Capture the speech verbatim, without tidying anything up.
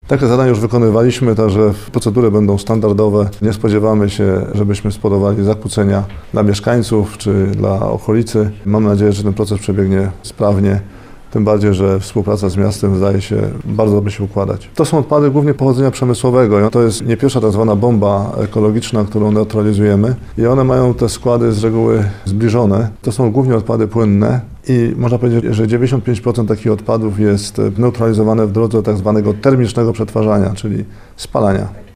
Takie zadania już wykonywaliśmy, także procedury będą standardowe. Nie spodziewamy się, żebyśmy spowodowali zakłócenia dla mieszkańców czy dla okolicy. Mam nadzieję, że ten proces przebiegnie sprawnie. Tym bardziej, że współpraca z miastem zdaje się bardzo dobrze się układać. To są odpady głównie pochodzenia przemysłowego. To jest nie pierwsza tak zwana bomba ekologiczna, którą neutralizujemy i one mają te składy z reguły zbliżone. To są głównie odpady płynne i można powiedzieć, że dziewięćdziesiąt pięć procent takich odpadów jest neutralizowane w drodze tak zwanego termicznego przetwarzania, czyli spalania.